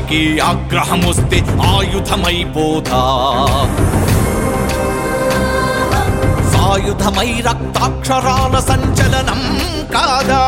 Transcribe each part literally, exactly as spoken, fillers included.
అక్షరానికి ఆగ్రహమొస్తే ఆయుధమైపోతా సాయుధమై రక్తాక్షరాల సంచలనం కాదా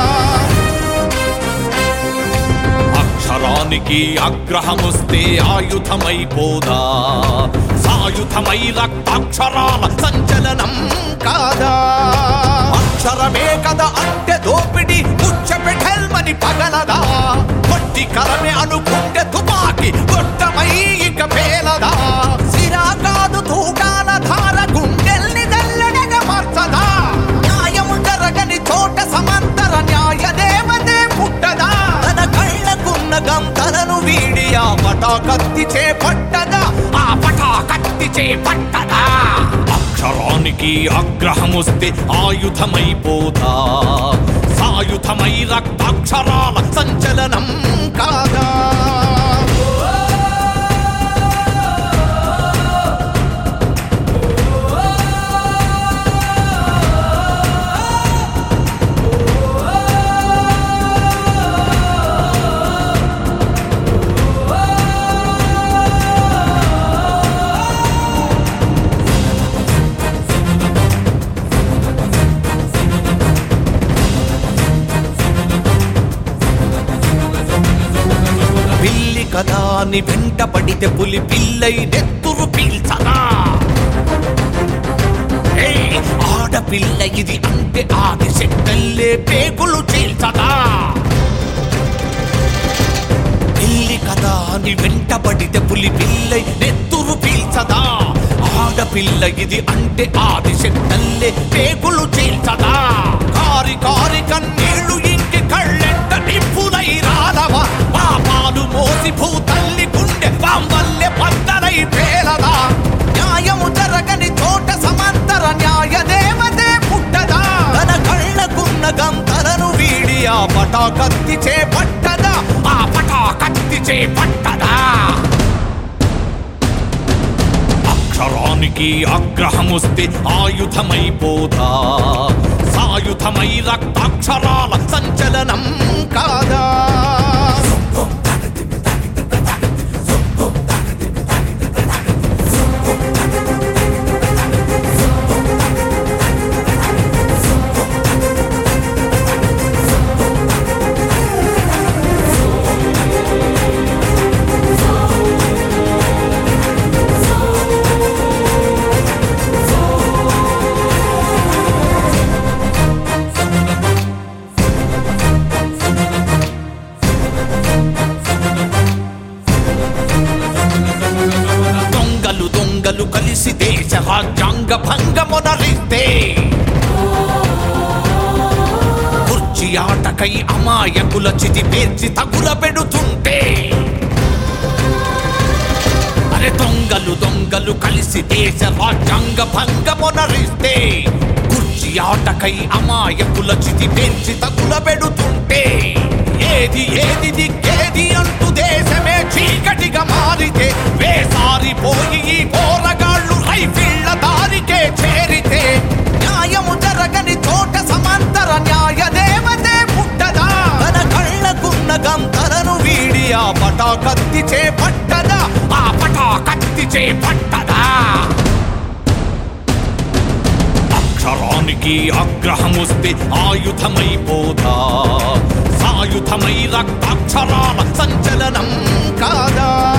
అక్షరానికి ఆగ్రహమొస్తే ఆయుధమైపోదా సాయుధమై రక్తాక్షరాల సంచలనం కాదా అక్షరమే కదా అంటే దోపిడి ముచ్చపెఠెల్మని పగలదా కొట్టి కరమే అనుకుంటే తుపాకి గొట్టమై ఇక పేలదా సిరా కాదు తూటాల ధార గుండెల్ని దల్లడగా మార్చదా న్యాయము జరగని చోట సమంతర న్యాయ దేవతే పుట్టదా తన కళ్ళకున్న గంతలను వీడి ఆ పటా కత్తి చేపట్టదా ఆ పటా కత్తి చేపట్టదా అక్షరానికి ఆగ్రహమొస్తే ఆయుధమైపోతా సాయుధమై రక్తాక్షరాల సంచలనం కాదా కదా ని వెంట పడితే పులి పిల్లై నెత్తురు పీల్చదా ఆడపిల్ల ఇది అంటే ఆది సెట్టల్లే పేగులు చీల్చదా పిల్లి కదా ని వెంట పడితే పులి పిల్లై నెత్తురు పీల్చదా ఆడపిల్ల ఇది అంటే ఆది సెట్టల్లే పేగులు చీల్చదా కారి కారి కన్నీళ్లు ఇంటి కళ్ళెంట నిప్పులై రాదవా పాపాలు మోసి భూతల్లి గుండె బాంబల్లె పద్దలై పేలదా న్యాయము జరగని చోట సమంతర న్యాయ దేవతే పుట్టదా తన కళ్ళకున్న గంతలను వీడి ఆ పటా కత్తి చేపట్టదా ఆ పటా కత్తి చేపట్టదా అక్షరానికి ఆగ్రహమొస్తే ఆయుధమైపోతా సాయుధమై రక్తాక్షరాల సంచలనం కాదా కలిసి దేశ రాజ్యాంగ భంగమునరిస్తే కుర్చీ ఆటకై అమాయకుల చితి పేర్చి తగుల పెడుతుంటే అరే దొంగలు దొంగలు కలిసి దేశ రాజ్యాంగ భంగమునరిస్తే కుర్చీ ఆటకై అమాయకుల చితి పేర్చి తగుల పెడుతుంటే ఏది ఏది దిక్కేది అంటూ దేశమే చీకటిగా మారితే వేసారిపోయి ఈ పోరగాళ్ళు రైఫిళ్ల దారికే చేరితే న్యాయము జరగని చోట సమంతర న్యాయ దేవతే పుట్టదా తన కళ్ళకున్న గంతలను వీడి ఆ పటా కత్తి చేపట్టదా ఆ పటా కత్తి చేపట్టదా అక్షరానికి ఆగ్రహమొస్తే ఆయుధమైపోతా సాయుధమై రక్తాక్షరాల సంచలనం కాదా